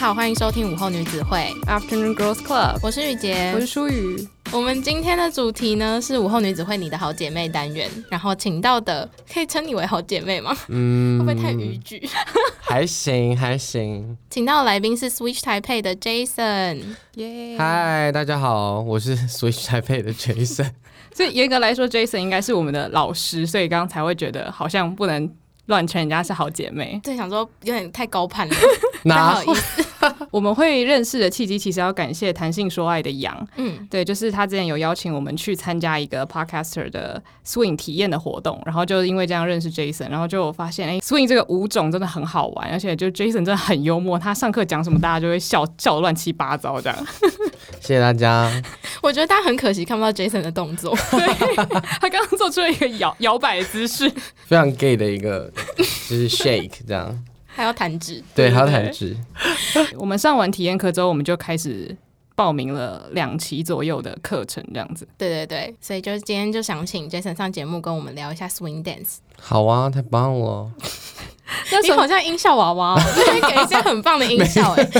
好，欢迎收听午后女子会 Afternoon Girls Club， 我是雨洁， 我是舒雨。 我们今天的主题呢是午后女子会你的好姐妹单元，然后请到的可以称你为好姐妹吗？会不会太逾矩？ 还行还行。 请到的来宾是 Switch 台配的 Jason。 嗨，大家好，我是 Switch 台配的 Jason。 所以严格来说 Jason 应该是我们的老师，所以刚刚才会觉得好像不能乱称人家是好姐妹。 对，想说有点太高攀了， 哪不好意思。 我们会认识的契机其实要感谢谈性说爱的杨，对，就是他之前有邀请我们去参加一个 podcaster 的 swing 体验的活动，然后就因为这样认识 Jason， 然后就发现swing 这个舞种真的很好玩，而且就 Jason 真的很幽默，他上课讲什么大家就会笑得乱七八糟这样。 谢谢大家。 我觉得大家很可惜看不到 Jason 的动作， 他刚刚做出了一个摇摆的姿势， 非常 gay 的一个就是 shake 这样。 还要弹指， 对，还要弹指。 我们上完体验课之后，我们就开始报名了2期左右的课程，这样子。 对对对，所以就今天就想请 Jason 上节目跟我们聊一下 swing dance。 好啊，太棒了！ 你好像音效娃娃、哦，给一些很棒的音效哎。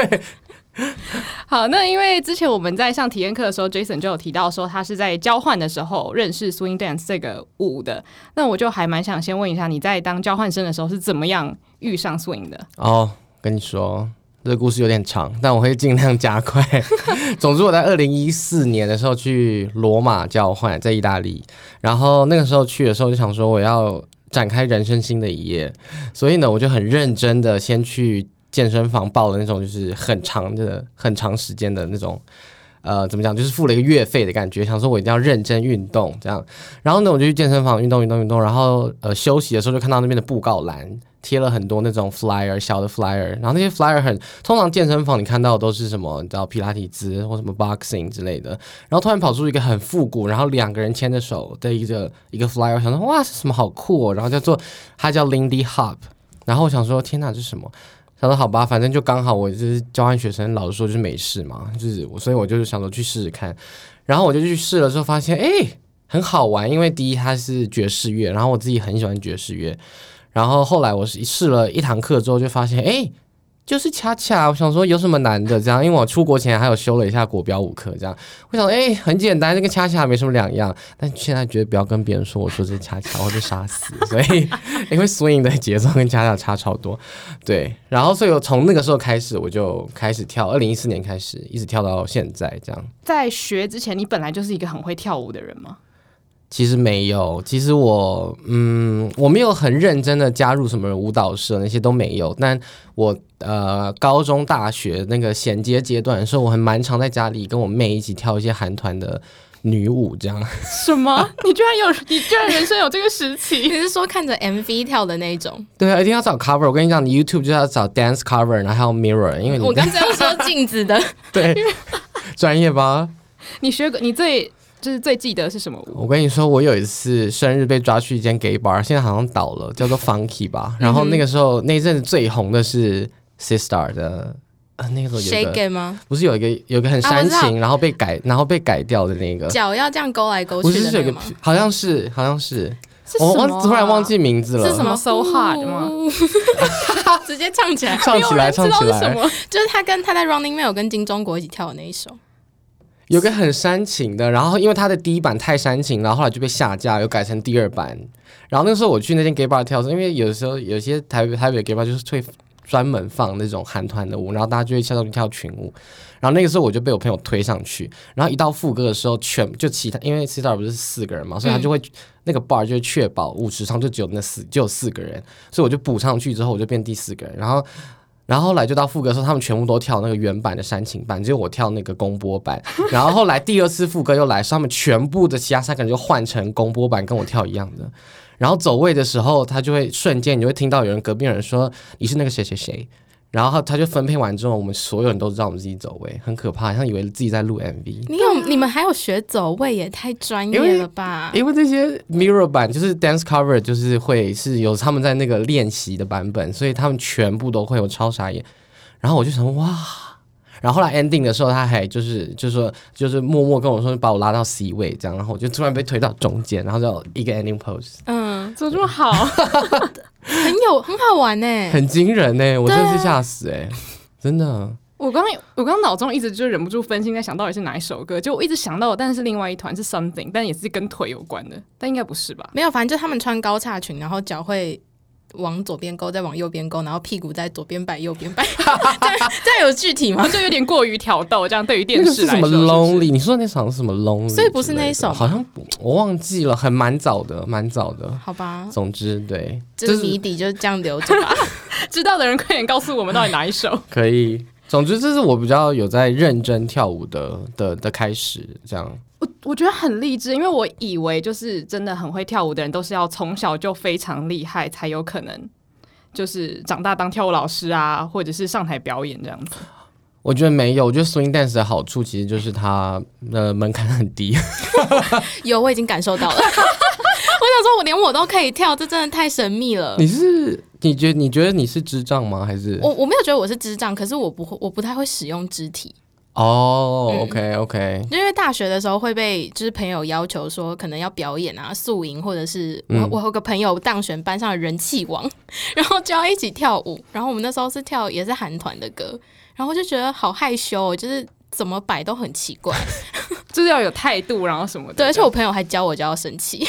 好，那因为之前我们在上体验课的时候 Jason 就有提到说他是在交换的时候认识 swing dance 这个舞的，那我就还蛮想先问一下你在当交换生的时候是怎么样遇上 swing 的。 跟你说这个故事有点长，但我会尽量加快。总之我在2014年的时候去罗马交换，在意大利，然后那个时候去的时候就想说我要展开人生新的一页，所以呢我就很认真的先去健身房报了那种就是很长时间的那种怎么讲，就是付了一个月费的感觉，想说我一定要认真运动这样。然后呢我就去健身房运动，然后休息的时候就看到那边的布告栏贴了很多那种 flyer 小的 flyer， 然后那些 flyer 通常健身房你看到的都是什么你知道皮拉提兹或什么 boxing 之类的，然后突然跑出一个很复古，然后2个人牵着手的一个 flyer， 我想说哇是什么好酷哦，然后它叫 Lindy Hop， 然后我想说天哪这是什么，想说好吧，反正就刚好我就是交换学生，老实说就是没事嘛，就是所以我就是想说去试试看，然后我就去试了之后发现很好玩，因为第一它是爵士乐，然后我自己很喜欢爵士乐，然后后来我试了1堂课之后就发现就是恰恰，我想说有什么难的这样，因为我出国前还有修了一下国标舞课这样，我想很简单，那跟恰恰没什么两样，但现在觉得不要跟别人说我说这是恰恰，我会被杀死，所以因为 swing 的节奏跟恰恰差超多，对，然后所以我从那个时候开始我就开始跳，2014年开始一直跳到现在这样。 在学之前你本来就是一个很会跳舞的人吗？ 其实没有，其实我没有很认真的加入什么舞蹈社，那些都没有。但我高中大学那个衔接阶段的时候，我很蛮常在家里跟我妹一起跳一些韩团的女舞这样。 什么？你居然人生有这个时期？ 你是说看着 MV 跳的那一种？ 对啊，一定要找 cover。我跟你讲，你 YouTube 就要找 dance cover， 然后还有 mirror， 因为你我刚才要说镜子的， 对，专业吧？ 你最记得是什么舞？ 我跟你说，我有一次生日被抓去一间 gay bar， 现在好像倒了，叫做 Funky 吧。然后那个时候那一阵子最红的是 Sistar 的。那个时候有一个 Shake It 吗？ 不是有一个很煽情，然后被改掉的那个脚要这样勾来勾去的那个吗？ 好像是我突然忘记名字了。 是什么 So Hard 吗？ 直接唱起来， 唱起来， 就是他在 Running Man 有跟金钟国一起跳的那一首。 有个很煽情的，然后因为他的第1版太煽情，然后后来就被下架，有改成第2版。然后那个时候我去那间 gay bar 跳，因为有时候有些台北的 gay bar 就是会专门放那种韩团的舞，然后大家就会下去跳群舞。然后那个时候我就被我朋友推上去，然后一到副歌的时候，因为 Sistar 不是4个人嘛，所以他就会那个 bar 就会确保舞池上就只有4个人，所以我就补上去之后我就变第4个人，然后后来就到副歌的时候，他们全部都跳那个原版的煽情版，只有我跳那个公播版。然后后来第2次副歌又来，他们全部的其他3个人就换成公播版，跟我跳一样的。然后走位的时候，他就会瞬间你就会听到隔壁有人说你是那个谁谁谁，然后他就分配完之后，我们所有人都知道我们自己走位，很可怕，好像以为自己在录 MV。 你们还有学走位，也太专业了吧？ 因为这些 mirror 版就是 dance cover， 就是是有他们在那个练习的版本，所以他们全部都会有，超傻眼。然后我就想哇。然后后来 ending 的时候，他还就是默默跟我说把我拉到 C 位这样，然后我就突然被推到中间，然后就一个 ending pose。 怎么这么好？ 很好玩欸， 很惊人欸，我真的是吓死真的。 我刚脑中一直就忍不住分心，在想到底是哪一首歌，就我一直想到，但是另外一团是 Something， 但也是跟腿有关的，但应该不是吧？ 没有，反正就他们穿高叉裙，然后脚会往左边勾，再往右边勾，然后屁股在左边摆右边摆，这有具体吗？ 就有点过于挑逗，这样对于电视来说那个是什么 Lonely？ 你说那场是什么 Lonely？ 所以不是那一首， 好像我忘记了，蛮早的。 好吧， 总之对， 这谜底就这样留着吧。 知道的人快点告诉我们到底哪一首。 可以。总之，这是我比较有在认真跳舞的开始，这样。 我觉得很励志，因为我以为就是真的很会跳舞的人，都是要从小就非常厉害，才有可能就是长大当跳舞老师啊，或者是上台表演这样子。 我觉得没有，我觉得 swing dance 的好处其实就是它的门槛很低。 有，我已经感受到了。我想说，连我都可以跳，这真的太神秘了。 你觉得你是智障吗？还是我没有觉得我是智障，可是我不太会使用肢体。 OK， 因为大学的时候会被就是朋友要求说可能要表演啊、宿营，或者是我有个朋友当选班上的人气王，然后就要一起跳舞。然后我们那时候是跳也是韩团的歌，然后就觉得好害羞哦，就是怎么摆都很奇怪， 就是要有态度，然后什么的。 对，而且我朋友还教我就要生气。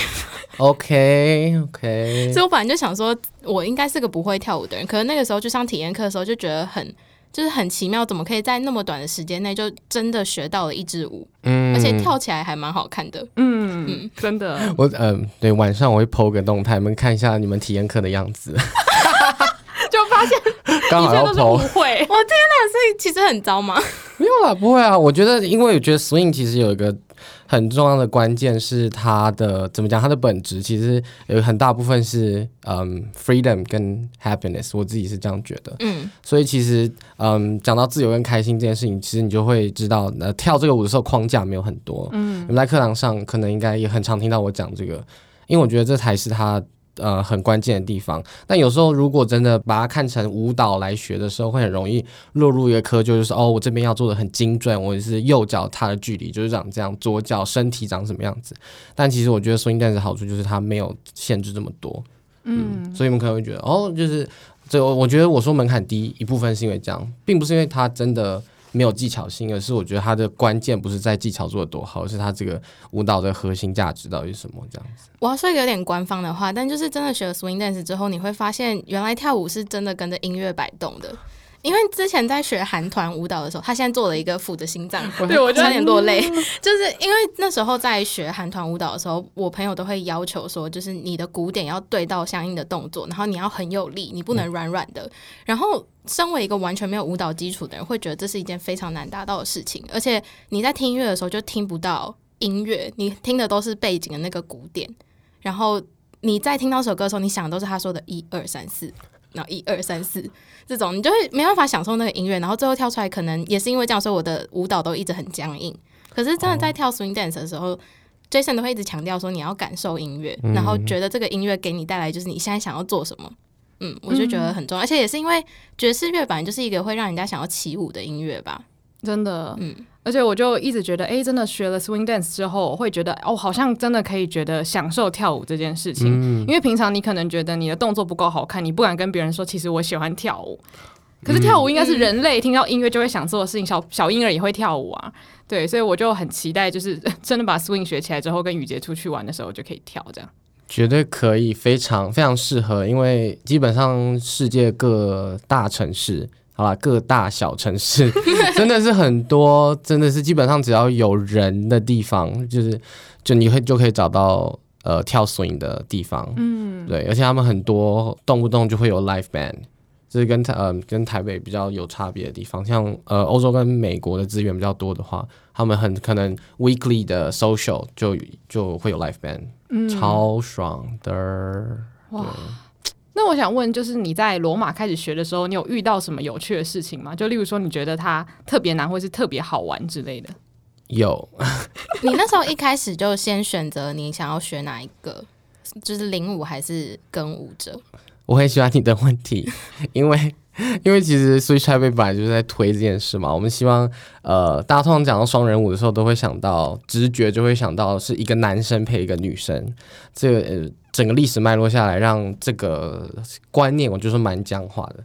OK， 所以我本来就想说，我应该是个不会跳舞的人，可是那个时候去上体验课的时候，就觉得很奇妙，怎么可以在那么短的时间内就真的学到了一支舞，而且跳起来还蛮好看的。 真的。 对，晚上我会 po 个动态，你们看一下你们体验课的样子， 就发现刚好要 po。 我天哪，所以其实很糟吗？ 没有啦，不会啊。我觉得 swing 其实有一个很重要的关键是它的怎么讲，它的本质其实有很大部分是freedom 跟 happiness， 我自己是这样觉得。所以其实讲到自由跟开心这件事情，其实你就会知道跳这个舞的时候框架没有很多。你们在课堂上可能应该也很常听到我讲这个，因为我觉得这才是它很关键的地方。但有时候如果真的把它看成舞蹈来学的时候，会很容易落入一个窠臼，就是我这边要做的很精准，我是右脚踏的距离就是长这样，左脚身体长什么样子。但其实我觉得 swing dance 的好处就是它没有限制这么多。所以你们可能会觉得就是这我觉得我说门槛低一部分是因为这样，并不是因为它真的没有技巧性，而是我觉得它的关键不是在技巧做得多好，而是它这个舞蹈的核心价值到底是什么这样子。 我要说一个有点官方的话，但就是真的学了 swing dance 之后，你会发现原来跳舞是真的跟着音乐摆动的。因为之前在学韩团舞蹈的时候，他现在做了一个俯着心脏，对我差点落泪。就是因为那时候在学韩团舞蹈的时候，我朋友都会要求说，就是你的鼓点要对到相应的动作，然后你要很有力，你不能软软的。然后身为一个完全没有舞蹈基础的人，会觉得这是一件非常难达到的事情，而且你在听音乐的时候就听不到音乐，你听的都是背景的那个鼓点，然后你在听到这首歌的时候，你想的都是他说的1、2、3、4。然后1、2、3、4这种，你就会没办法享受那个音乐，然后最后跳出来，可能也是因为这样，所以我的舞蹈都一直很僵硬。可是真的在跳 swing dance 的时候，Jason 都会一直强调说你要感受音乐，然后觉得这个音乐给你带来就是你现在想要做什么。我就觉得很重要，而且也是因为爵士乐本来就是一个会让人家想要起舞的音乐吧。 真的，而且我就一直觉得，真的学了 swing dance 之后，我会觉得，好像真的可以觉得享受跳舞这件事情。因为平常你可能觉得你的动作不够好看，你不敢跟别人说，其实我喜欢跳舞。可是跳舞应该是人类听到音乐就会想做的事情，小婴儿也会跳舞啊。对，所以我就很期待，就是真的把 swing 学起来之后，跟雨杰出去玩的时候就可以跳这样。 绝对可以，非常非常适合，因为基本上世界各大城市，好啦，各大小城市真的是很多，真的是基本上只要有人的地方，就你就可以找到跳 swing 的地方。对，而且他们很多动不动就会有 live band， 这是跟台北比较有差别的地方。像欧洲跟美国的资源比较多的话，他们很可能 weekly 的 social 就会有 live band。超爽的哇！ 那我想问，就是你在罗马开始学的时候，你有遇到什么有趣的事情吗？就例如说，你觉得它特别难，或是特别好玩之类的？ 有。 你那时候一开始就先选择你想要学哪一个，就是领舞还是跟舞者？ 我很喜欢你的问题，因为其实 Switch Taipei 本来就是在推这件事嘛，我们希望大家通常讲到双人舞的时候，都会想到直觉就会想到是一个男生配一个女生，这个整个历史脉络下来，让这个观念我就是蛮僵化的。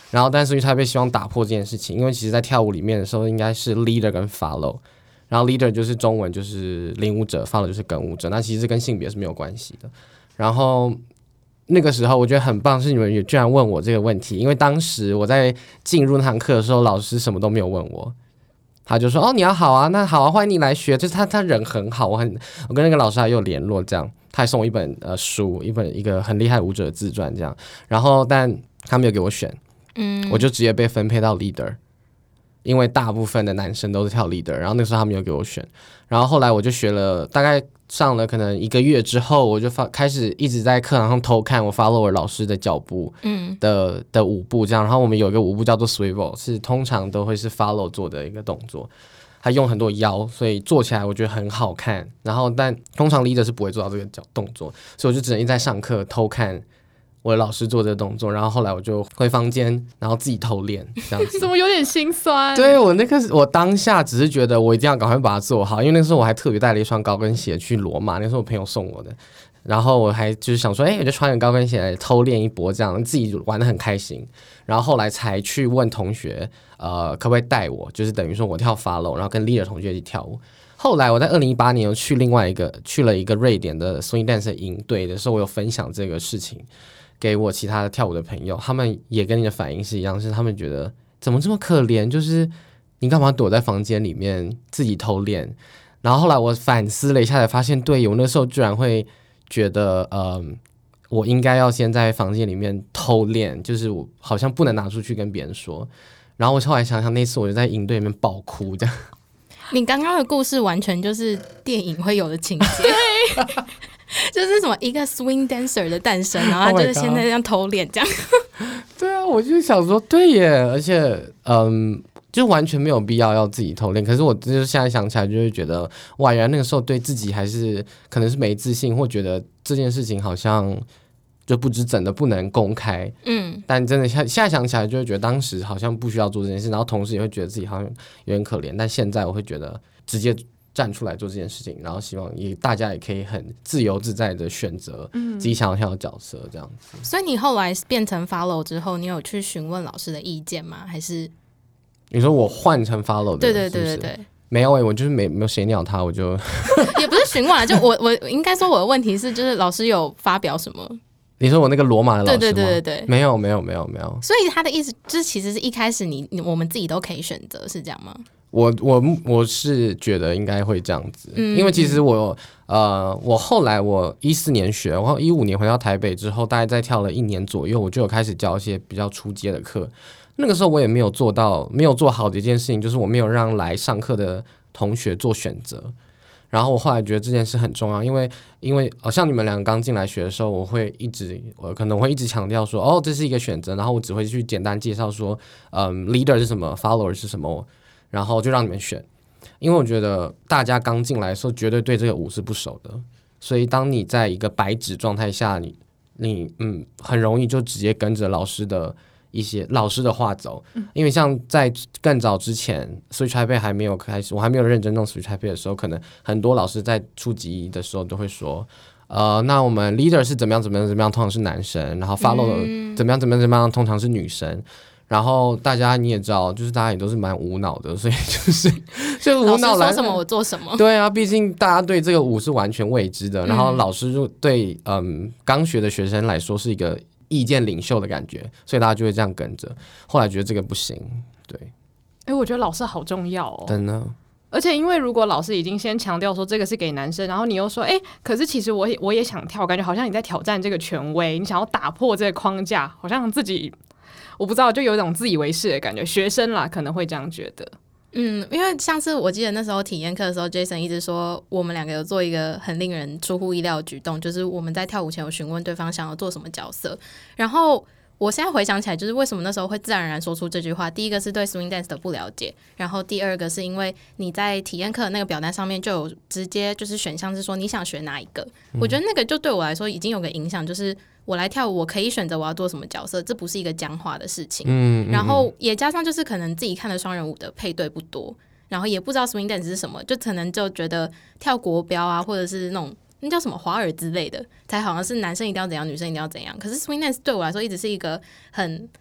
然后但是他被希望打破这件事情，因为其实在跳舞里面的时候应该是 leader 跟 follow， 然后 leader 就是中文就是领舞者， follow 就是跟舞者，那其实跟性别是没有关系的。然后那个时候我觉得很棒是你们也居然问我这个问题，因为当时我在进入那堂课的时候老师什么都没有问我，他就说哦你要好啊，那好啊，欢迎你来学，就是他人很好，我跟那个老师还有联络，这样他还送我一本书，一个很厉害舞者的自传这样，然后但他没有给我选，我就直接被分配到 leader， 因为大部分的男生都是跳 leader， 然后那时候他没有给我选，然后后来我就学了大概上了可能1个月之后，我就开始一直在课堂上偷看我 follower 老师的脚步的舞步这样，然后我们有一个舞步叫做 swivel， 是通常都会是 follow 做的一个动作，他用很多腰，所以做起来我觉得很好看，然后但通常 leader 是不会做到这个动作，所以我就只能一直在上课偷看我的老师做这个动作，然后后来我就回房间，然后自己偷练这样子。 怎么有点心酸？ 对，我当下只是觉得我一定要赶快把它做好，因为那时候我还特别带了一双高跟鞋去罗马，那时候我朋友送我的，然后我还就是想说，我就穿个高跟鞋来偷练一波，这样自己玩得很开心。然后后来才去问同学，可不可以带我，就是等于说我跳 follow， 然后跟 leader 同学一起跳舞。后来我在2018年又去了一个瑞典的 swing dance 的营队的时候，我有分享这个事情给我其他的跳舞的朋友，他们也跟你的反应是一样，是他们觉得怎么这么可怜，就是你干嘛躲在房间里面自己偷练。然后后来我反思了一下才发现，对，我那时候居然会觉得我应该要先在房间里面偷练，就是我好像不能拿出去跟别人说。然后我后来想想，那次我就在营队里面爆哭这样。 你刚刚的故事完全就是电影会有的情节，就是什么一个 swing dancer 的诞生，然后他就是现在这样偷练这样。 对啊，我就想说，对耶，而且就完全没有必要自己偷练。可是我就是现在想起来，就会觉得哇，原来那个时候对自己还是可能是没自信，或觉得这件事情好像就不知怎的不能公开。但真的现在想起来，就会觉得当时好像不需要做这件事，然后同时也会觉得自己好像有点可怜。但现在我会觉得直接站出来做这件事情，然后希望大家也可以很自由自在的选择自己想要跳的角色这样子。 所以你后来变成 follow 之后，你有去询问老师的意见吗？还是你说我换成 follow 的？ 对， 没有我就是没有谁鸟他，我就也不是询问，就我应该说我的问题是，就是老师有发表什么？ 你说我那个罗马的老师吗？ 对， 没有。 所以他的意思就是，其实是一开始我们自己都可以选择，是这样吗？ 我是觉得应该会这样子，因为其实我后来我14年学，然后15年回到台北之后，大概再跳了1年左右，我就有开始教一些比较初阶的课。那个时候我也没有做好的一件事情，就是我没有让来上课的同学做选择。然后我后来觉得这件事很重要，因为像你们两个刚进来学的时候，我可能会一直强调说，这是一个选择，然后我只会去简单介绍说leader 是什么 follower 是什么，然后就让你们选。因为我觉得大家刚进来的时候绝对对这个舞是不熟的，所以当你在一个白纸状态下，你很容易就直接跟着老师的话走。因为像在更早之前 Switch Taipei 还没有开始，我还没有认真弄 Switch Taipei 的时候，可能很多老师在初级的时候都会说那我们 leader 是怎么样通常是男生，然后 follow 怎么样通常是女生。然后大家你也知道，就是大家也都是蛮无脑的，所以就无脑来老师说什么我做什么。 对啊，毕竟大家对这个舞是完全未知的，然后老师就对刚学的学生来说是一个意见领袖的感觉，所以大家就会这样跟着。后来觉得这个不行，对。 我觉得老师好重要哦。 真的。 而且因为如果老师已经先强调说这个是给男生，然后你又说可是其实我也想跳，感觉好像你在挑战这个权威，你想要打破这个框架，好像自己我不知道，就有一种自以为是的感觉。学生啦可能会这样觉得。 因为上次我记得那时候体验课的时候 Jason 一直说我们两个有做一个很令人出乎意料的举动，就是我们在跳舞前有询问对方想要做什么角色。然后我现在回想起来，就是为什么那时候会自然而然说出这句话。第一个是对 swing dance 的不了解，然后第二个是因为你在体验课的那个表单上面就有直接就是选项是说你想学哪一个。我觉得那个就对我来说已经有个影响，就是我来跳舞我可以选择我要做什么角色，这不是一个僵化的事情。然后也加上就是可能自己看的双人舞的配对不多，然后也不知道 swing dance 是什么，就可能就觉得跳国标啊或者是那种那叫什么华尔之类的才好像是男生一定要怎样女生一定要怎样。可是 swing dance 对我来说一直是一个很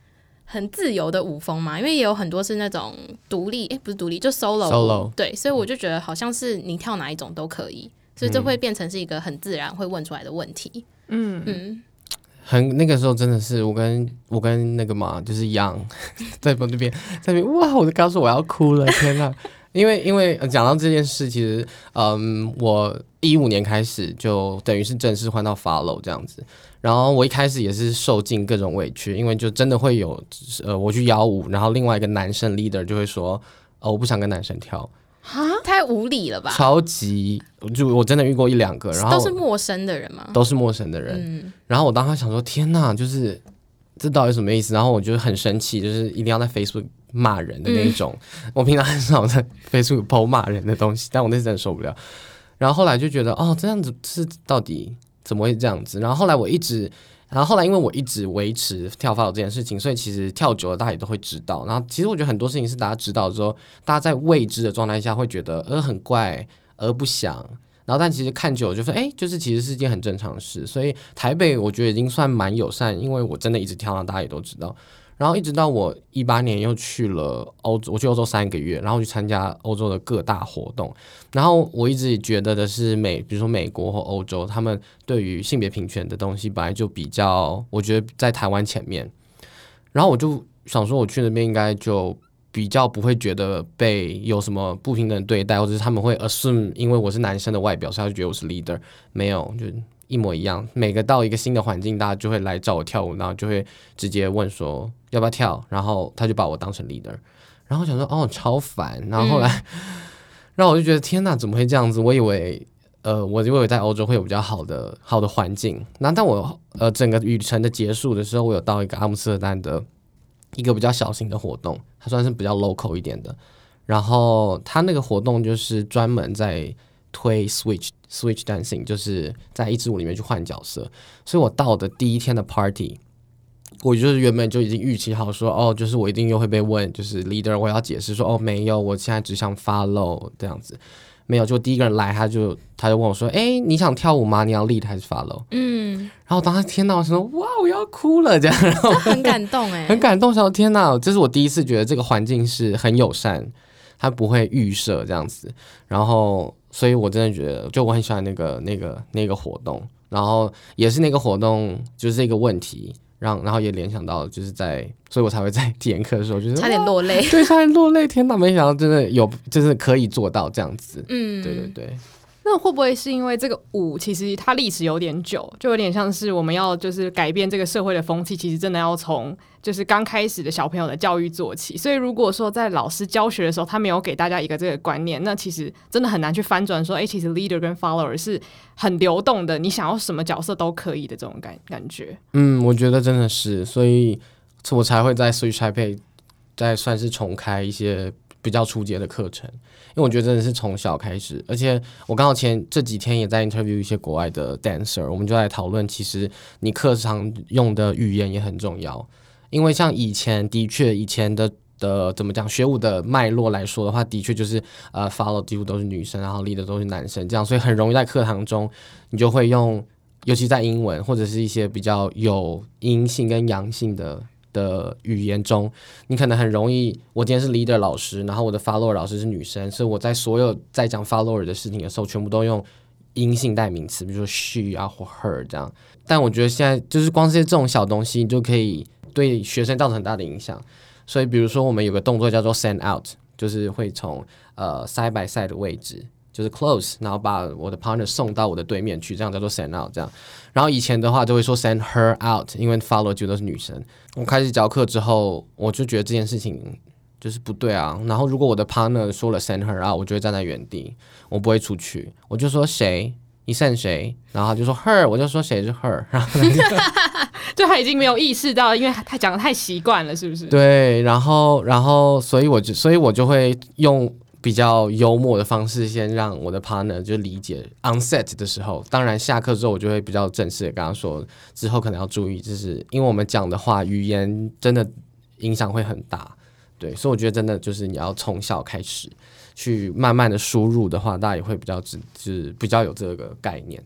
很自由的舞风嘛，因为也有很多是那种独立，不是独立就 solo， 对，所以我就觉得好像是你跳哪一种都可以，所以这会变成是一个很自然会问出来的问题。 那个时候真的是我跟那个嘛，就是杨在那边哇，我就告诉我要哭了，天哪！因为讲到这件事，其实我15年开始就等于是正式换到 follow 这样子，然后我一开始也是受尽各种委屈，因为就真的会有我去邀舞，然后另外一个男生 leader 就会说我不想跟男生跳。 太无理了吧！ 超级，我真的遇过1-2个，然后都是陌生的人吗？ 都是陌生的人。然后我当时想说，天哪，就是这到底什么意思？然后我就很生气，就是一定要在 Facebook 骂人的那一种。我平常很少在 Facebook po 骂人的东西，但我那次真的受不了。然后后来就觉得，这样子是到底怎么会这样子？然后后来因为我一直维持跳 follow 这件事情，所以其实跳久了大家也都会知道。然后其实我觉得很多事情是大家知道之后，大家在未知的状态下会觉得很怪不想，然后但其实看久了就说就是其实是一件很正常的事。所以台北我觉得已经算蛮友善，因为我真的一直跳，大家也都知道。然后一直到我18年又去了欧洲，我去欧洲3个月，然后去参加欧洲的各大活动。然后我一直觉得的是比如说美国或欧洲，他们对于性别平权的东西本来就比较，我觉得在台湾前面。然后我就想说，我去那边应该就比较不会觉得被有什么不平等对待，或者是他们会 assume 因为我是男生的外表，所以他就觉得我是 leader。没有，就一模一样。每个到一个新的环境，大家就会来找我跳舞，然后就会直接问说要不要跳，然后他就把我当成 leader。然后我想说超烦。然后后来，然后我就觉得天哪，怎么会这样子？我以为在欧洲会有比较好的环境。那但我整个旅程的结束的时候，我有到一个阿姆斯特丹的一个比较小型的活动，它算是比较 local 一点的。然后它那个活动就是专门在推 switch dancing， 就是在一支舞里面去换角色。所以我到的第一天的 party， 我就是原本就已经预期好说就是我一定又会被问，就是 leader 我要解释说没有，我现在只想 follow 这样子。没有，就第一个人来他就问我说你想跳舞吗？你要 lead 还是 follow？ 然后当时天哪，我说哇我要哭了这样，然后很感动很感动，想说天哪，这是我第一次觉得这个环境是很友善，他不会预设这样子。然后所以我真的觉得就我很喜欢那个活动，然后也是那个活动就是一个问题然后也联想到就是所以我才会在体验课的时候就是差点落泪。 对，差点落泪，天哪，没想到真的就是可以做到这样子。对对对。 那会不会是因为这个舞其实它历史有点久，就有点像是我们要就是改变这个社会的风气，其实真的要从就是刚开始的小朋友的教育做起。所以如果说在老师教学的时候他没有给大家一个这个观念，那其实真的很难去翻转说其实 leader 跟 follower 是很流动的，你想要什么角色都可以的这种感觉。 我觉得真的是，所以我才会在 Switch Taipei 再算是重开一些比较初阶的课程，因为我觉得真的是从小开始。而且我刚好这几天也在 interview 一些国外的 dancer， 我们就在讨论其实你课堂用的语言也很重要。因为像以前的怎么讲学舞的脉络来说的话，的确就是follow 几乎都是女生，然后 leader 都是男生这样，所以很容易在课堂中你就会用，尤其在英文或者是一些比较有阴性跟阳性的语言中，你可能很容易，我今天是 leader 老师，然后我的 follower 老师是女生，所以我在所有在讲 follower 的事情的时候全部都用阴性代名词，比如说 she 或 her 这样。但我觉得现在就是光这种小东西你就可以对学生造成很大的影响。所以比如说我们有个动作叫做 send out， 就是会从side by side 的位置就是 close， 然后把我的 partner 送到我的对面去，这样叫做 send out 这样。然后以前的话就会说 send her out， 因为 follow 就都是女生。我开始教课之后，我就觉得这件事情就是不对啊。然后如果我的 partner 说了 send her out， 我就会站在原地，我不会出去，我就说谁，你 send 谁，然后他就说 her， 我就说谁是 her， 然后就他已经没有意识到，因为他讲的太习惯了，是不是？ 对，然后所以我就会用比较幽默的方式先让我的 partner 就理解 on set 的时候。当然下课之后我就会比较正式的跟他说之后可能要注意，就是因为我们讲的话语言真的影响会很大。对，所以我觉得真的就是你要从小开始去慢慢的输入的话，大家也会比较有这个概念。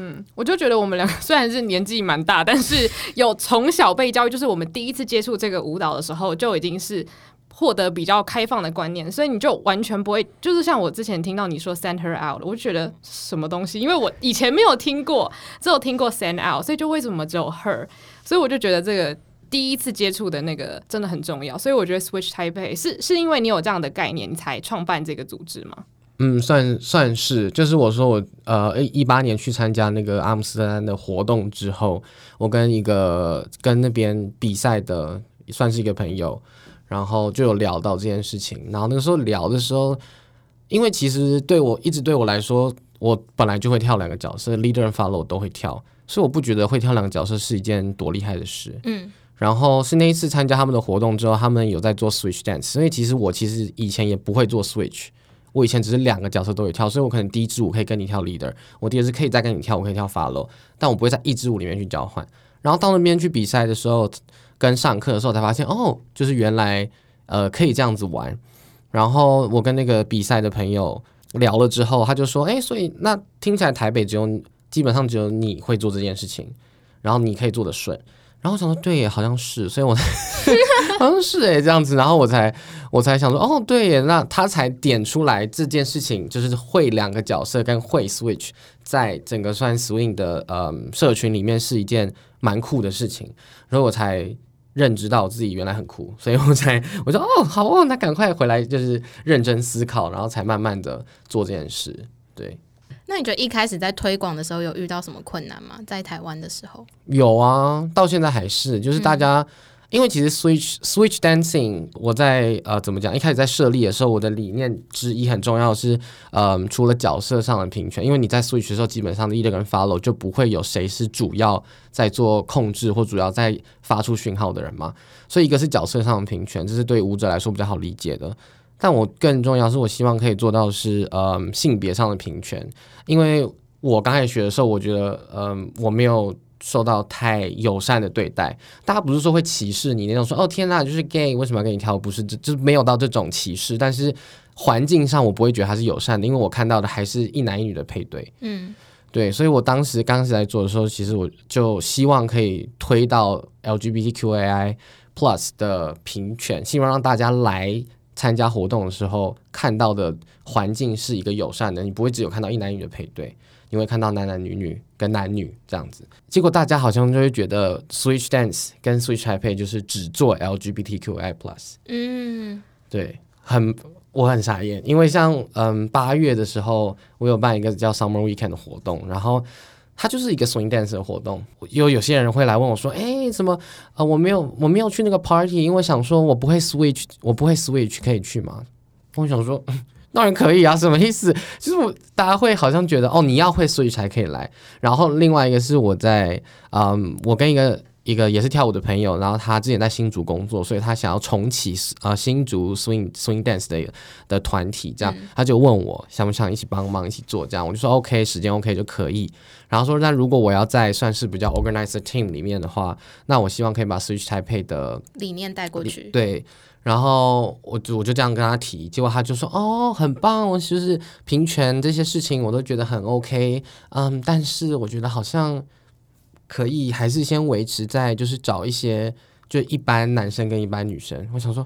我就觉得我们两个虽然是年纪蛮大，但是有从小被教育，就是我们第一次接触这个舞蹈的时候，就已经是获得比较开放的观念，所以你就完全不会，就是像我之前听到你说 send her out， 我就觉得什么东西，因为我以前没有听过，只有听过 send out， 所以就为什么只有 her， 所以我就觉得这个第一次接触的那个真的很重要，所以我觉得 Switch Taipei 是因为你有这样的概念，你才创办这个组织吗？ 算是，就是我说我18年去参加那个阿姆斯特丹的活动之后，我跟那边比赛的算是一个朋友，然后就有聊到这件事情。然后那个时候聊的时候，因为其实对我来说，我本来就会跳2个角色 ，leader 和 follow 都会跳，所以我不觉得会跳2个角色是一件多厉害的事。然后是那一次参加他们的活动之后，他们有在做 switch dance， 所以其实我以前也不会做 switch。我以前只是2个角色都有跳，所以我可能第一支舞可以跟你跳 leader， 我第二支可以再跟你跳，我可以跳 follow， 但我不会在一支舞里面去交换。然后到那边去比赛的时候，跟上课的时候才发现，就是原来可以这样子玩。然后我跟那个比赛的朋友聊了之后，他就说，所以那听起来台北基本上只有你会做这件事情，然后你可以做得顺。然后我想说，对耶，好像是，所以我好像是这样子，然后我才想说，对耶，那他才点出来这件事情，就是会2个角色跟会 switch， 在整个算 swing 的社群里面是一件蛮酷的事情，然后我才认知到我自己原来很酷，所以我说好那赶快回来就是认真思考，然后才慢慢的做这件事，对。 那你觉得一开始在推广的时候有遇到什么困难吗？在台湾的时候？ 有啊，到现在还是，就是大家，因为其实 switch dancing， 我在怎么讲？一开始在设立的时候，我的理念之一很重要的是，除了角色上的平权，因为你在 switch 的时候，基本上leader跟 follow 就不会有谁是主要在做控制或主要在发出讯号的人嘛，所以一个是角色上的平权，这是对舞者来说比较好理解的。但我更重要是我希望可以做到的是性别上的平权，因为我刚开始学的时候，我觉得我没有受到太友善的对待，大家不是说会歧视你那种说天哪就是 gay 为什么要跟你跳，不是，就是没有到这种歧视，但是环境上我不会觉得它是友善的，因为我看到的还是一男一女的配对。对，所以我当时刚开始在做的时候，其实我就希望可以推到 LGBTQAI+ 的平权，希望让大家来参加活动的时候看到的环境是一个友善的，你不会只有看到一男一女的配对，你会看到男男女女跟男女这样子。结果大家好像就会觉得 Switch Dance 跟 Switch Taipei 就是只做 LGBTQI+。对，我很傻眼，因为像8月的时候，我有办一个叫 Summer Weekend 的活动，然后它就是一个 swing dance 的活动，有些人会来问我说，怎么我没有去那个 party， 因为想说我不会 switch 可以去吗？我想说当然可以啊，什么意思？就是大家会好像觉得你要会 switch 才可以来。然后另外一个是我跟一个也是跳舞的朋友，然后他之前在新竹工作，所以他想要重启新竹 swing dance 的团体，这样他就问我想不想一起帮忙一起做，这样我就说 OK， 时间 OK 就可以。然后说那如果我要在算是比较 organized team 里面的话，那我希望可以把 Switch Taipei 的理念带过去。 对，然后我就这样跟他提，结果他就说很棒，我就是平权这些事情我都觉得很 OK， 但是我觉得好像可以还是先维持在就是找一些就一般男生跟一般女生。我想说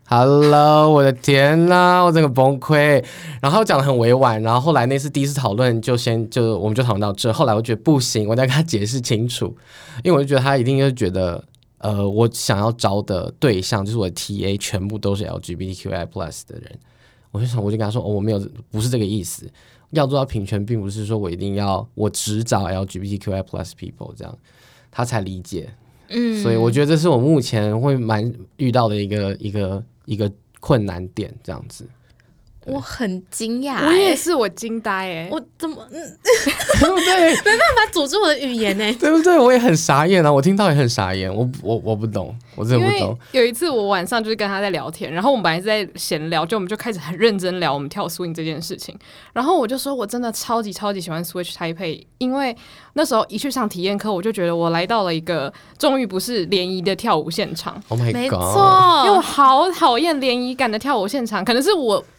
Hello， 我的天哪，我整个崩溃。然后讲得很委婉，然后后来那次第一次讨论我们就讨论到这。后来我觉得不行，我再跟他解释清楚，因为我就觉得他一定就觉得我想要招的对象就是我的 TA 全部都是 LGBTQI+ 的人。我就跟他说我没有，不是这个意思。要做到平权，并不是说我只找 LGBTQI+ people 这样，他才理解。所以我觉得这是我目前会蛮遇到的一个困难点，这样子。 我很惊讶， 我也是，我惊呆我怎么对不对？ 没办法组织我的语言对不对？我也很傻眼啊，我听到也很傻眼，我不懂，我真的不懂。 有一次我晚上就是跟他在聊天，然后我们本来是在闲聊，我们就开始很认真聊我们跳 swing 这件事情，然后我就说我真的超级超级喜欢 Switch Taipei， 因为那时候一去上体验课，我就觉得我来到了一个终于不是联谊的跳舞现场。 Oh my god， 没错， 因为我好讨厌联谊感的跳舞现场，可能是我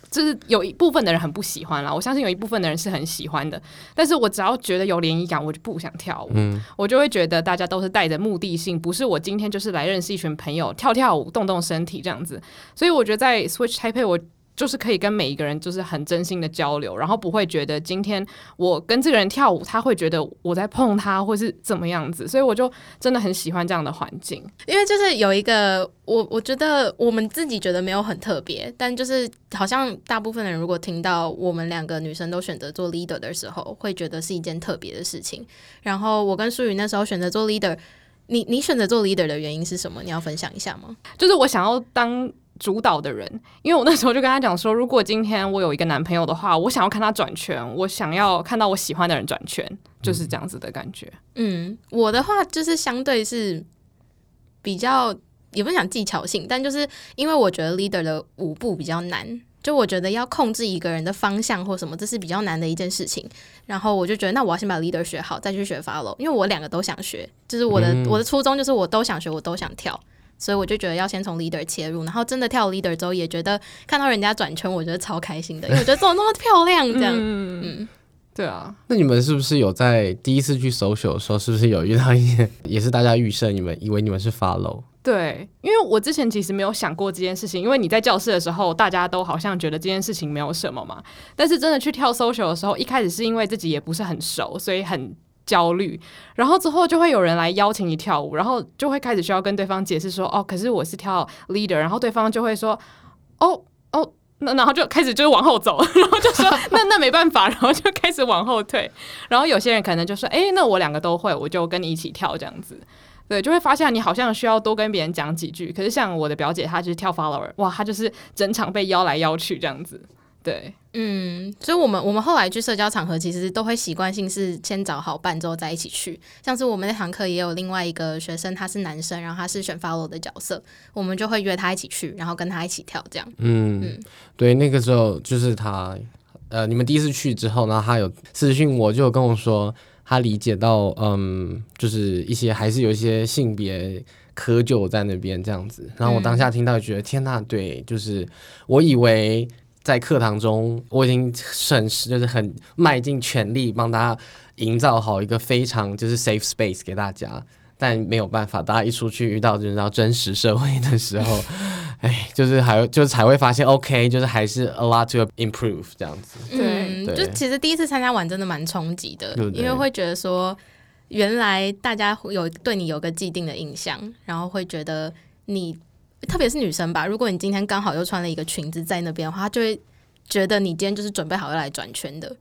就是有一部分的人很不喜欢啦，我相信有一部分的人是很喜欢的，但是我只要觉得有涟漪感，我就不想跳舞。我就会觉得大家都是带着目的性，不是我今天就是来认识一群朋友，跳舞，动动身体这样子。所以我觉得在 Switch Taipei 我就是可以跟每一个人就是很真心的交流，然后不会觉得今天我跟这个人跳舞，他会觉得我在碰他或是怎么样子，所以我就真的很喜欢这样的环境。 因为就是有一个我觉得我们自己觉得没有很特别，但就是好像大部分人如果听到我们2个女生都选择做 leader 的时候，会觉得是一件特别的事情。然后我跟舒宇那时候选择做 leader， 你选择做 leader 的原因是什么？你要分享一下吗？ 就是我想要当主导的人，因为我那时候就跟他讲说，如果今天我有一个男朋友的话，我想要看他转圈，我想要看到我喜欢的人转圈，就是这样子的感觉。 我的话就是相对是比较，也不是讲技巧性，但就是因为我觉得 leader 的舞步比较难，就我觉得要控制一个人的方向或什么，这是比较难的一件事情。然后我就觉得，那我要先把 leader 学好，再去学 follow， 因为我2个都想学，就是我的初衷就是我都想学，我都想跳。所以我就觉得要先从 leader 切入，然后真的跳 leader 之后，也觉得看到人家转圈，我觉得超开心的，因为我觉得做得那么漂亮，这样。 对啊。 那你们是不是有在第一次去 social 的时候，是不是有遇到一些也是大家预设你们以为你们是 follow？ 对，因为我之前其实没有想过这件事情，因为你在教室的时候，大家都好像觉得这件事情没有什么嘛。但是真的去跳 social 的时候，一开始是因为自己也不是很熟，所以很焦虑，然后之后就会有人来邀请你跳舞，然后就会开始需要跟对方解释说，哦，可是我是跳 leader， 然后对方就会说，哦，然后就开始就是往后走，然后就说那没办法，然后就开始往后退，然后有些人可能就说，那我2个都会，我就跟你一起跳这样子。对，就会发现你好像需要多跟别人讲几句，可是像我的表姐，她就是跳 follower， 哇，她就是整场被邀来邀去这样子。对， 所以我们后来去社交场合，其实都会习惯性是先找好伴之后再一起去。像是我们那堂课也有另外一个学生，他是男生，然后他是选 follow 的角色，我们就会约他一起去，然后跟他一起跳这样。 对，那个时候就是他，你们第一次去之后，然后他有私讯我，就有跟我说他理解到，就是还是有一些性别窠臼在那边这样子。然后我当下听到就觉得天哪，对，就是我以为在课堂中我已经就是很卖尽全力帮大家营造好一个非常就是 safe space 给大家，但没有办法，大家一出去遇到就是到真实社会的时候，就是才会发现 OK， 就是还是 a lot to improve 这样子。 对，就其实第一次参加完真的蛮冲击的，因为会觉得说原来大家对你有个既定的印象，然后会觉得你特别是女生吧，如果你今天刚好又穿了一个裙子在那边的话，她就会觉得你今天就是准备好要来转圈的。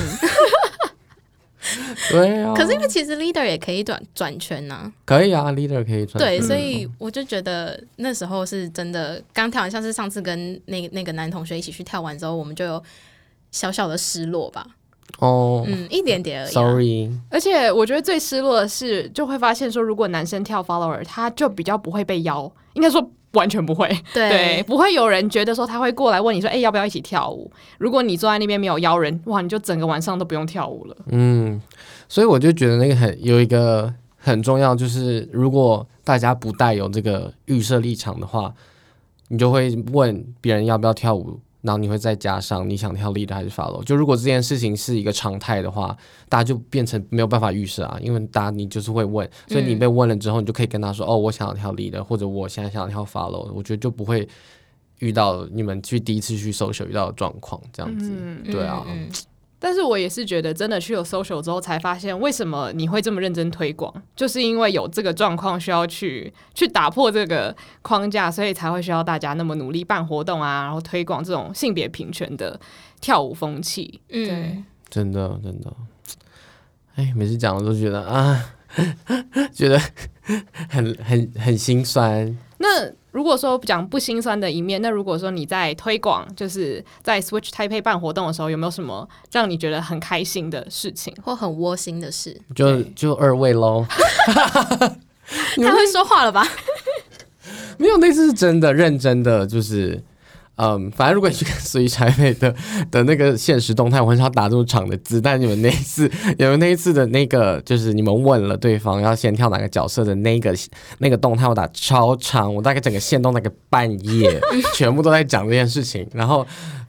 对啊。 可是因为其实 leader 也可以转圈啊。 可以啊 ，leader 可以转圈。 对，所以我就觉得那时候是真的，刚跳完像是上次跟那个男同学一起去跳完之后，我们就有小小的失落吧。一点点而已。 Sorry。 而且我觉得最失落的是，就会发现说，如果男生跳 follower， 他就比较不会被邀，应该说完全不会。对，不会有人觉得说他会过来问你说，要不要一起跳舞？如果你坐在那边没有邀人，哇，你就整个晚上都不用跳舞了。 所以我就觉得那个有一个很重要，就是如果大家不带有这个预设立场的话，你就会问别人要不要跳舞。然后你会再加上你想跳 leader 还是 follow， 就如果这件事情是一个常态的话，大家就变成没有办法预设啊，因为你就是会问，所以你被问了之后，你就可以跟他说，我想要跳 leader， 或者我现在想要跳 follow， 我觉得就不会遇到你们第一次去 social 遇到的状况这样子。对啊。 但是我也是觉得真的去有 social 之后才发现，为什么你会这么认真推广，就是因为有这个状况需要去打破这个框架，所以才会需要大家那么努力办活动啊，然后推广这种性别平权的跳舞风气。对， 真的每次讲我都觉得觉得很心酸。 那如果说讲不心酸的一面，那如果说你在推广，就是在 Switch Taipei 办活动的时候，有没有什么让你觉得很开心的事情， 或很窝心的事？ 就2位咯。 太会说话了吧？ 没有，那次是真的认真的，就是反正如果你去看Switch Taipei的那个限时动态，我很少打这么长的字，但你们那一次的那个，就是你们问了对方要先跳哪个角色的那个动态，我打超长，我大概整个限动大概半页，全部都在讲这件事情。然后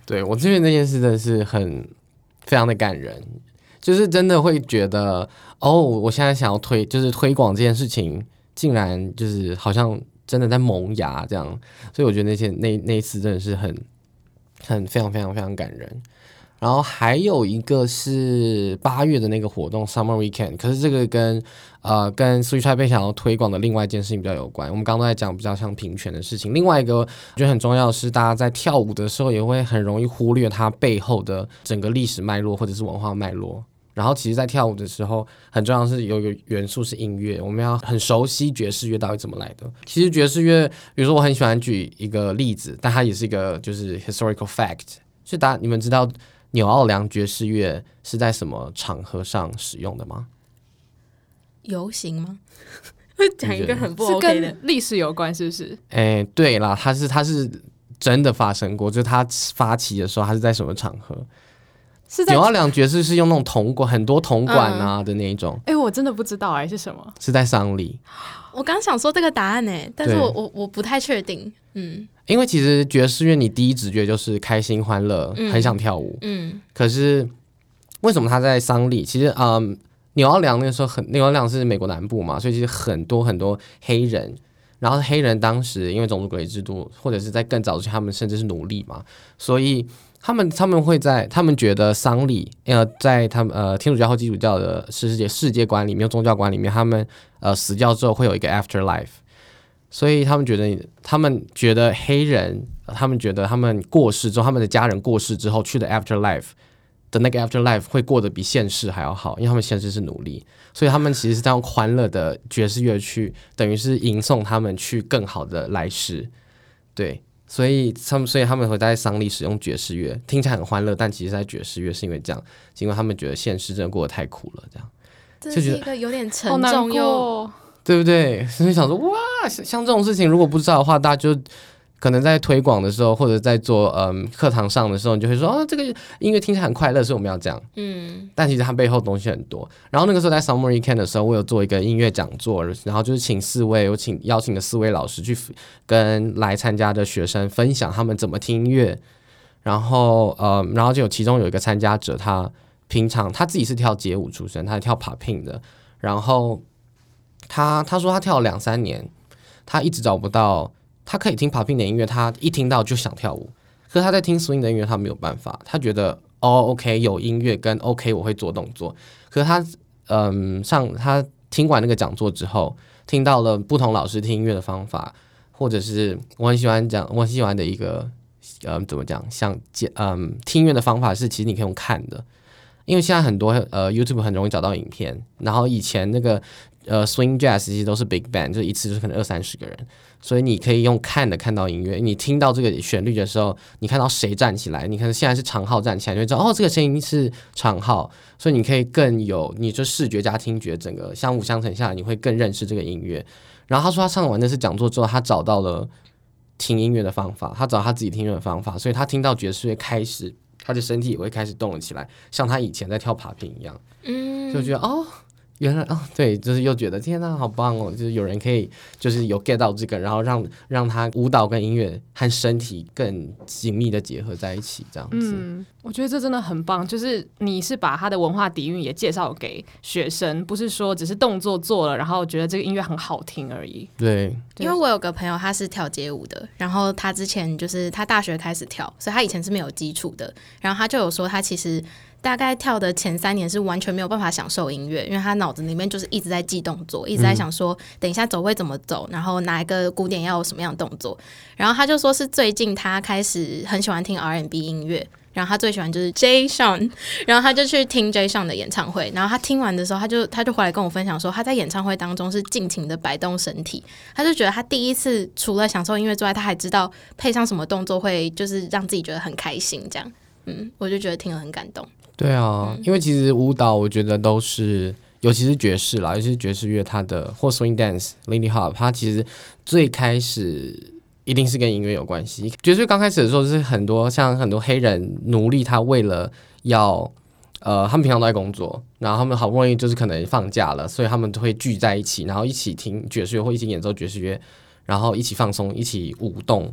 对，我这边那件事真的是非常的感人，就是真的会觉得我现在想要推广这件事情，竟然就是好像真的在萌芽这样，所以我觉得那一次真的是非常非常非常感人。然后还有一个是8月的那个活动 Summer Weekend， 可是这个跟Switch Taipei 想要推广的另外一件事情比较有关。我们刚刚都在讲比较像平权的事情，另外一个我觉得很重要的是，大家在跳舞的时候也会很容易忽略它背后的整个历史脉络或者是文化脉络。然后其实在跳舞的时候很重要的是有一个元素是音乐，我们要很熟悉爵士乐到底怎么来的。其实爵士乐比如说我很喜欢举一个例子，但它也是一个就是 historical fact， 就你们知道纽奥良爵士乐是在什么场合上使用的吗？ 游行吗？会讲一个很不 OK 的， 是跟历史有关是不是？ 对啦，它是真的发生过，就是它发起的时候它是在什么场合？是在纽奥良爵士是用那种铜管，很多铜管啊的那一种。 我真的不知道是什么？ 是在丧礼。 我刚想说这个答案但是我不太确定。 因为其实爵士乐你第一直觉就是开心欢乐，很想跳舞。可是为什么他在丧礼？其实纽奥良那个时候纽奥良是美国南部嘛，所以其实很多很多黑人。然后黑人当时因为种族隔离制度，或者是在更早之前，他们甚至是奴隶嘛，所以他们觉得丧礼在他们天主教或基督教的世界观里面，宗教观里面，他们死掉之后会有一个 afterlife， 所以他们觉得黑人，他们觉得他们过世之后，他们的家人过世之后去的 afterlife 的那个 afterlife 会过得比现世还要好，因为他们现世是奴隶，所以他们其实是在用欢乐的爵士乐去等于是迎送他们去更好的来世。对，所以他们会在丧礼使用爵士乐，听起来很欢乐，但其实在爵士乐是因为这样，是因为他们觉得现世真的过得太苦了，这样。 这是一个有点沉重又对不对？所以想说哇，像这种事情如果不知道的话，大家就可能在推广的时候，或者在做课堂上的时候，你就会说这个音乐听起来很快乐，所以我们要这样。但其实它背后东西很多。然后那个时候在 Summer Weekend 的时候，我有做一个音乐讲座，然后就是邀请的4位老师去跟来参加的学生分享他们怎么听音乐。然后就其中有一个参加者，他平常他自己是跳街舞出身，他是跳 popping 的。然后他说他跳了2-3年，他一直找不到他可以听 popping 的音乐，他一听到就想跳舞。可是他在听 swing 的音乐，他没有办法，他觉得OK 有音乐跟 OK 我会做动作。可是他他听完那个讲座之后，听到了不同老师听音乐的方法，或者是我很喜欢的一个怎么讲，像听音乐的方法是其实你可以用看的。因为现在很多YouTube 很容易找到影片，然后以前那个swing jazz 其实都是 big band， 就一次就可能20-30个人，所以你可以用看到音乐。你听到这个旋律的时候，你看到谁站起来，你可能现在是长号站起来，你会知道这个声音是长号，所以你可以更有你就视觉加听觉整个相辅相成下来，你会更认识这个音乐。然后他说他上完那次讲座之后，他找到了听音乐的方法，他找到他自己听音乐的方法，所以他听到爵士乐开始，他的身体也会开始动了起来，像他以前在跳 popping 一样。就觉得原来对，就是又觉得天哪，好棒哦！就是有人可以就是有 get 到这个，然后让他舞蹈跟音乐和身体更紧密的结合在一起，这样子。 我觉得这真的很棒，就是你是把他的文化底蕴也介绍给学生，不是说只是动作做了，然后觉得这个音乐很好听而已。 对， 因为我有个朋友他是跳街舞的，然后他之前就是他大学开始跳，所以他以前是没有基础的，然后他就有说他其实大概跳的前3年是完全没有办法享受音乐，因为他脑子里面就是一直在记动作，一直在想说等一下走位怎么走，然后哪一个鼓点要有什么样的动作。然后他就说是最近他开始很喜欢听 R&B 音乐，然后他最喜欢就是 Jay Sean， 然后他就去听 Jay Sean 的演唱会，然后他听完的时候他就回来跟我分享说他在演唱会当中是尽情的摆动身体，他就觉得他第一次除了享受音乐之外，他还知道配上什么动作会就是让自己觉得很开心这样。我就觉得听了很感动。 对啊，因为其实舞蹈我觉得都是，尤其是爵士啦，尤其是爵士乐，它的或 swing dance、Lindy Hop， 它其实最开始一定是跟音乐有关系。爵士乐刚开始的时候是很多黑人奴隶，他为了要他们平常都在工作，然后他们好不容易就是可能放假了，所以他们都会聚在一起，然后一起听爵士乐或一起演奏爵士乐，然后一起放松，一起舞动。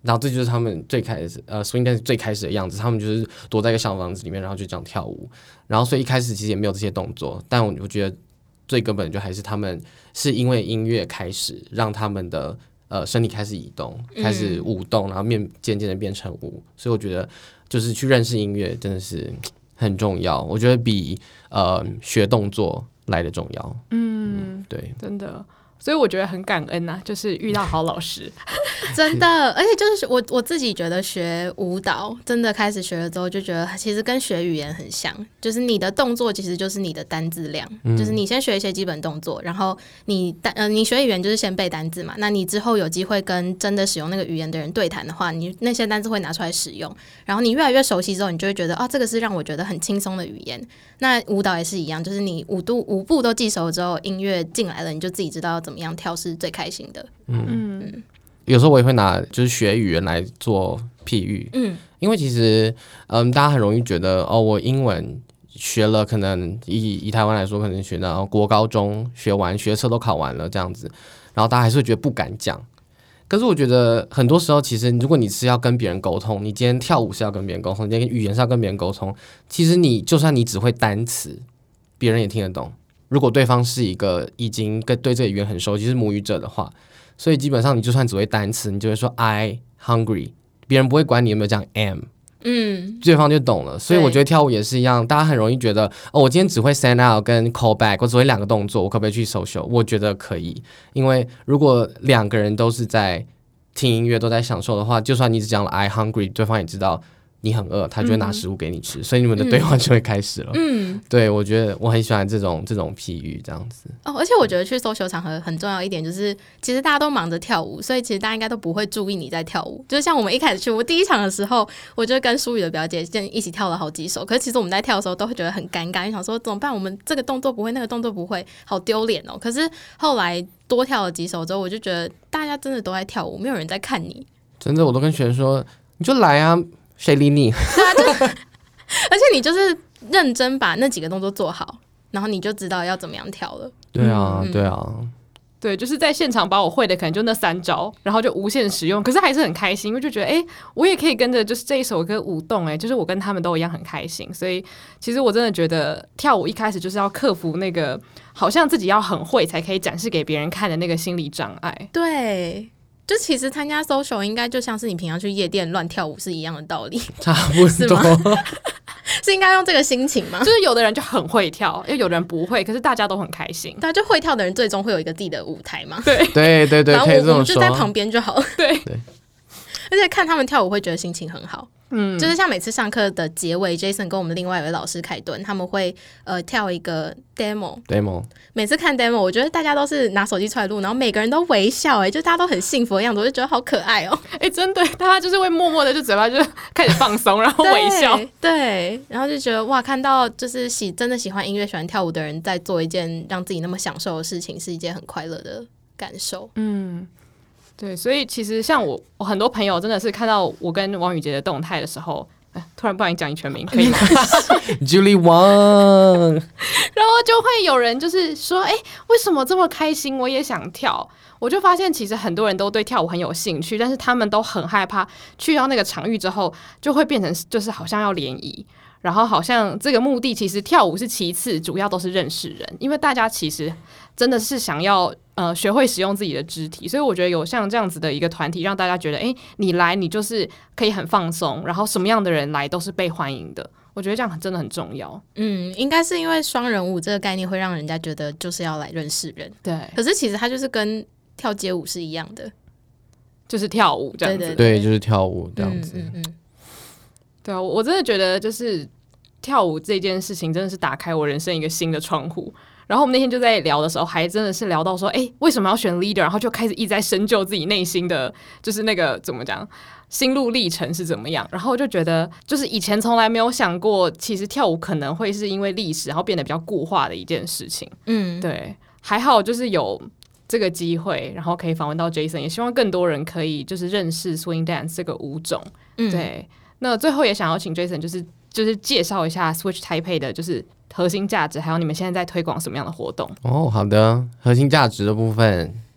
然后这就是他们最开始swing dance 最开始的样子，他们就是躲在一个小房子里面，然后就这样跳舞。然后所以一开始其实也没有这些动作，但我觉得最根本就还是他们是因为音乐开始让他们的身体开始移动，开始舞动，然后渐渐的变成舞。所以我觉得就是去认识音乐真的是很重要，我觉得比学动作来的重要。对， 真的。所以我觉得很感恩啊，就是遇到好老师， 真的。而且就是我自己觉得学舞蹈真的开始学了之后，就觉得其实跟学语言很像，就是你的动作其实就是你的单字量，就是你先学一些基本动作，然后你学语言就是先背单字嘛，那你之后有机会跟真的使用那个语言的人对谈的话，你那些单字会拿出来使用，然后你越来越熟悉之后，你就会觉得这个是让我觉得很轻松的语言。那舞蹈也是一样，就是你舞步都记熟之后，音乐进来了，你就自己知道要怎么样跳是最开心的。 有时候我也会拿就是学语言来做譬喻，因为其实大家很容易觉得我英文学了，可能以台湾来说，可能学到国高中学完，学测都考完了这样子，然后大家还是会觉得不敢讲。可是我觉得很多时候，其实如果你是要跟别人沟通，你今天跳舞是要跟别人沟通，你今天语言是要跟别人沟通，其实你就算你只会单词，别人也听得懂。如果对方是一个已经对这个语言很熟悉是母语者的话，所以基本上你就算只会单词，你就会说 I hungry， 别人不会管你有没有讲 am，对方就懂了。所以我觉得跳舞也是一样，大家很容易觉得我今天只会 stand out 跟 call back， 我只会2个动作，我可不可以去 social？ 我觉得可以，因为如果2个人都是在听音乐都在享受的话，就算你只讲了 I hungry， 对方也知道你很饿，他就会拿食物给你吃，所以你们的对话就会开始了。对，我觉得我很喜欢这种譬喻这样子。 而且我觉得去social场合很重要一点就是，其实大家都忙着跳舞，所以其实大家应该都不会注意你在跳舞。就是像我们一开始去，我第一场的时候，我就跟舒宇的表姐一起跳了好几首，可是其实我们在跳的时候都会觉得很尴尬，就想说怎么办？我们这个动作不会，那个动作不会，好丢脸哦。可是后来多跳了几首之后，我就觉得大家真的都在跳舞，没有人在看你。 真的，我都跟学生说，你就来啊，谁理你？ 而且你就是认真把那几个动作做好，然后你就知道要怎么样跳了。 对啊，对啊。 对，就是在现场把我会的可能就那3招，然后就无限使用，可是还是很开心，因为就觉得我也可以跟着就是这一首歌舞动，就是我跟他们都一样很开心。所以其实我真的觉得跳舞一开始就是要克服那个好像自己要很会才可以展示给别人看的那个心理障碍。 对，就其实参加 social 应该就像是你平常去夜店乱跳舞是一样的道理， 差不多。 是应该用这个心情吗？ 就是有的人就很会跳，因为有的人不会，可是大家都很开心。 对，就会跳的人最终会有一个自己的舞台嘛。 对对对对，可以这么说。我们就在旁边就好了。 对， 而且看他们跳舞会觉得心情很好。就是像每次上课的结尾 Jason 跟我们另外一位老师凯顿他们会跳一个 demo， 每次看 demo 我觉得大家都是拿手机出来录，然后每个人都微笑，就大家都很幸福的样子，我就觉得好可爱哦。 真的，大家就是会默默的就嘴巴就开始放松然后微笑。 对，然后就觉得哇，看到就是真的喜欢音乐喜欢跳舞的人在做一件让自己那么享受的事情，是一件很快乐的感受。 对，所以其实像我很多朋友真的是看到我跟王宇杰的动态的时候，突然不然讲你全名可以吗 ？Julie Wang， 然后就会有人就是说，为什么这么开心？我也想跳。我就发现其实很多人都对跳舞很有兴趣，但是他们都很害怕去到那个场域之后，就会变成就是好像要联谊。然后好像这个目的其实跳舞是其次，主要都是认识人，因为大家其实真的是想要学会使用自己的肢体，所以我觉得有像这样子的一个团体，让大家觉得你来你就是可以很放松，然后什么样的人来都是被欢迎的，我觉得这样真的很重要。 应该是因为双人舞这个概念会让人家觉得就是要来认识人， 对， 可是其实它就是跟跳街舞是一样的， 就是跳舞这样子。 对，就是跳舞这样子。 对啊，我真的觉得就是跳舞这件事情真的是打开我人生一个新的窗户。然后我们那天就在聊的时候，还真的是聊到说，为什么要选 leader？ 然后就开始一直在深究自己内心的，就是那个怎么讲，心路历程是怎么样。然后就觉得，就是以前从来没有想过，其实跳舞可能会是因为历史，然后变得比较固化的一件事情。对，还好就是有这个机会，然后可以访问到 Jason， 也希望更多人可以就是认识 swing dance 这个舞种。对。那最后也想要请 Jason 就是介绍一下 Switch Taipei 的就是核心价值，还有你们现在在推广什么样的活动。 好的，核心价值的部分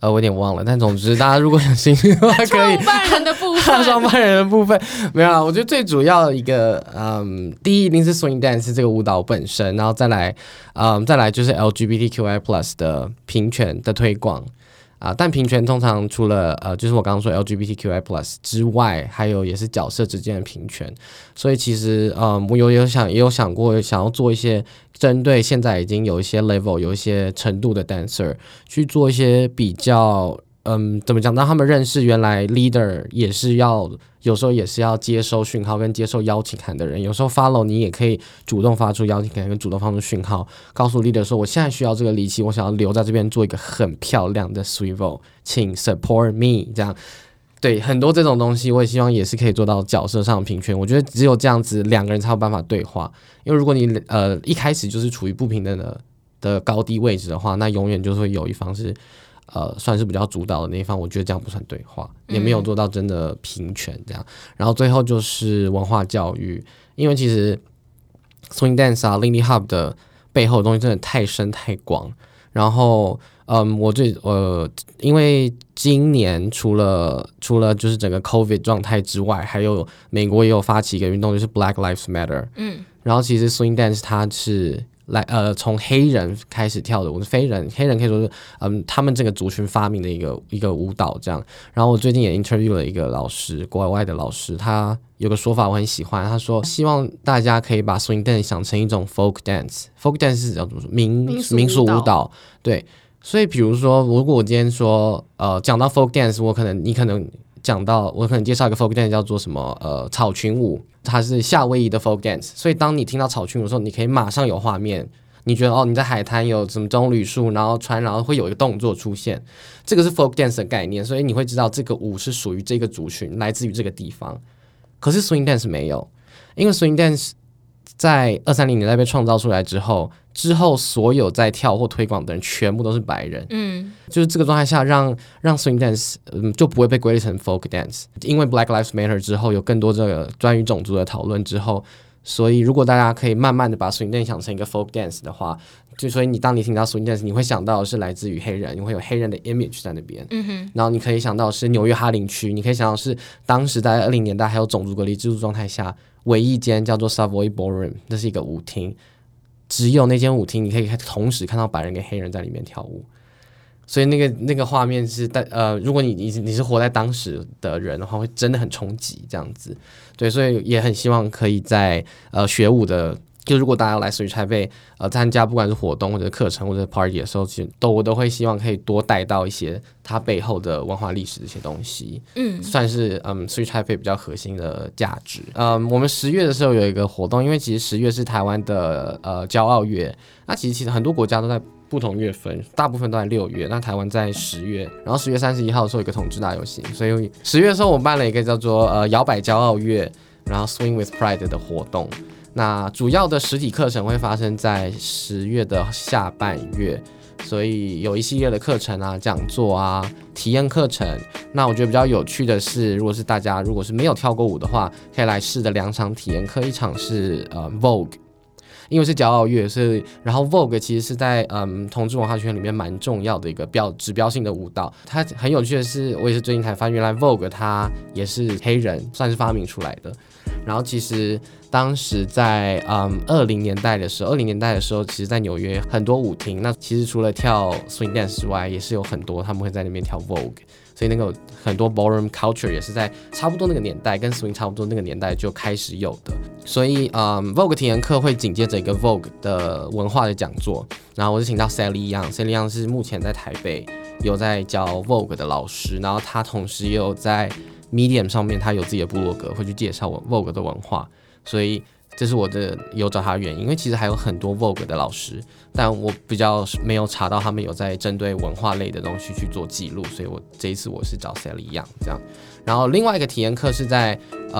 我有点忘了，但总之大家如果有兴趣的话，可以。 创办人的部分， 创办人的部分没有啦。我觉得最主要的一个，第一一定是 Swing Dance 这个舞蹈本身，然后再来就是 LGBTQI+ 的平权的推广。但平权通常除了就是我刚刚说 LGBTQI+ 之外，还有也是角色之间的平权。所以其实我也有想过想要做一些针对现在已经有一些 level 有一些程度的 dancer 去做一些比较怎么讲，让他们认识原来 leader 也是有时候也是要接收讯号跟接受邀请函的人，有时候 follow 你也可以主动发出邀请函跟主动发出讯号，告诉 leader 说我现在需要这个力气，我想要留在这边做一个很漂亮的 swivel， 请 support me 这样。对，很多这种东西我也希望也是可以做到角色上的平权。我觉得只有这样子两个人才有办法对话，因为如果你一开始就是处于不平等的高低位置的话，那永远就会有一方是算是比较主导的那一方，我觉得这样不算对话，也没有做到真的平权这样。然后最后就是文化教育，因为其实 Swing Dance 啊 Lindy Hop 的背后的东西真的太深太广。然后因为今年除了就是整个 COVID 状态之外，还有美国也有发起一个运动，就是 Black Lives Matter。然后其实 Swing Dance 它是从黑人开始跳的舞，黑人可以说是他们这个族群发明的一个舞蹈这样。然后我最近也 interview 了一个老师，国外的老师，他有个说法我很喜欢，他说希望大家可以把 Swing Dance 想成一种 folk dance。folk dance 是叫做民俗舞蹈，对。所以比如说如果我今天说讲到 folk dance， 我可能介绍一个 folk dance 叫做什么草裙舞，它是夏威夷的 folk dance。所以当你听到草裙舞的时候，你可以马上有画面，你觉得你在海滩有什么棕榈树，然后然后会有一个动作出现，这个是 folk dance 的概念。所以你会知道这个舞是属于这个族群，来自于这个地方。可是 swing dance 没有，因为 swing dance 在230年代被创造出来之后所有在跳或推广的人全部都是白人。就是这个状态下让 swing dance 就不会被归类成 folk dance。因为 Black Lives Matter 之后有更多这个关于种族的讨论之后，所以如果大家可以慢慢的把 swing dance 想成一个 folk dance 的话，所以当你听到 swing dance 你会想到的是来自于黑人，你会有黑人的 image 在那边。然后你可以想到的是纽约哈林区，你可以想到的是当时在20年代还有种族隔离制度状态下唯一间叫做 Savoy Ballroom， 这是一个舞厅，只有那间舞厅你可以同时看到白人跟黑人在里面跳舞。所以那个画面是如果你是活在当时的人的话，会真的很冲击这样子。对，所以也很希望可以在学舞的，就如果大家要来Switch台北参加不管是活动或者课程或者 party 的时候，其实我都会希望可以多带到一些它背后的文化历史这些东西。算是Switch台北比较核心的价值。我们10月的时候有一个活动，因为其实10月是台湾的骄傲月，那其实很多国家都在不同月份，大部分都在6月，那台湾在10月，然后10月31号的时候有一个同志大游行，所以10月的时候我们办了一个叫做摇摆骄傲月，然后 Swing with Pride 的活动。那主要的实体课程会发生在10月的下半月，所以有一系列的课程啊、讲座啊、体验课程。那我觉得比较有趣的是，如果是没有跳过舞的话，可以来试的2场体验课，一场是Vogue。因为是骄傲月，然后 Vogue 其实是在同志文化圈里面蛮重要的一个指标性的舞蹈。它很有趣的是，我也是最近才发现，原来 Vogue 它也是黑人算是发明出来的。然后其实当时在20年代的时候，其实在纽约很多舞厅，那其实除了跳 swing dance 之外，也是有很多他们会在那边跳 Vogue。所以那个很多 ballroom culture 也是在差不多那个年代，跟 swing 差不多那个年代就开始有的。所以Vogue 体验课会紧接着一个 Vogue 的文化的讲座，然后我就请到 Sally Young 是目前在台北有在教 Vogue 的老师，然后他同时也有在 Medium 上面他有自己的部落格会去介绍Vogue 的文化，所以这是我有找他的原因。因为其实还有很多 Vogue 的老师，但我比较没有查到他们有在针对文化类的东西去做记录，所以这一次我是找 Sally Young 这样。然后另外一个体验课是在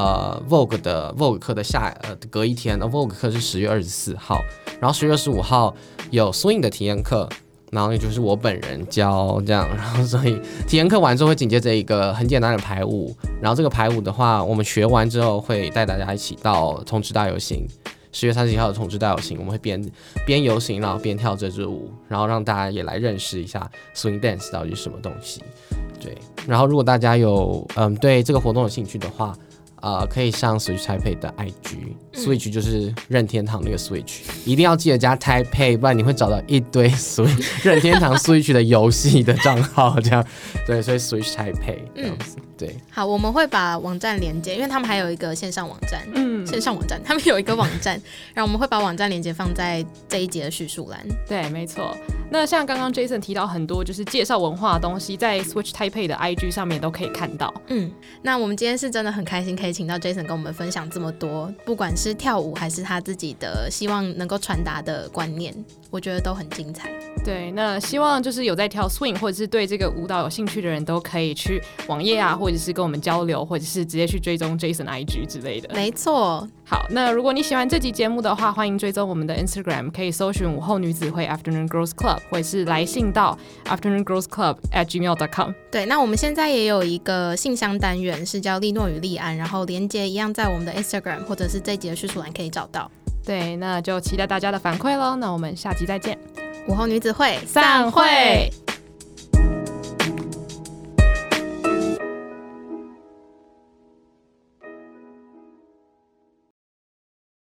Vogue 课的隔一天，Vogue 课是10月24号，然后10月25号有 Swing 的体验课，然后也就是我本人教这样。然后所以体验课完之后会紧接着一个很简单的排舞，然后这个排舞的话我们学完之后会带大家一起到同志大游行 10月31号的同志大游行，我们会边游行然后边跳这支舞，然后让大家也来认识一下 Swing Dance 到底是什么东西。对，然后如果大家有对这个活动有兴趣的话，可以上 Switch Taipei 的 IG，Switch 就是任天堂那个 Switch，一定要记得加 Taipei， 不然你会找到一堆 任天堂 Switch 的游戏的账号，这样对，所以 Switch Taipei 这样子。对， 好，我们会把网站连接，因为他们还有一个线上网站，线上网站，他们有一个网站，然后我们会把网站连接放在这一节的叙述栏。 对，没错。那像刚刚 Jason 提到很多就是介绍文化的东西，在 Switch Taipei 的 IG 上面都可以看到。 那我们今天是真的很开心，可以请到 Jason 跟我们分享这么多，不管是跳舞还是他自己的希望能够传达的观念，我觉得都很精彩。 对，那希望就是有在跳 swing 或者是对这个舞蹈有兴趣的人都可以去网页啊，或者是跟我们交流，或者是直接去追踪 Jason IG 之类的。 没错。 好，那如果你喜欢这集节目的话，欢迎追踪我们的 Instagram， 可以搜寻午后女子会 Afternoon Girls Club， 或者是来信到 afternoongirlsclub@gmail.com。 对，那我们现在也有一个信箱单元，是叫利诺与利安，然后连结一样在我们的 Instagram 或者是这集的叙述栏可以找到。 对，那就期待大家的反馈咯。那我们下集再见。 午后女子会散会。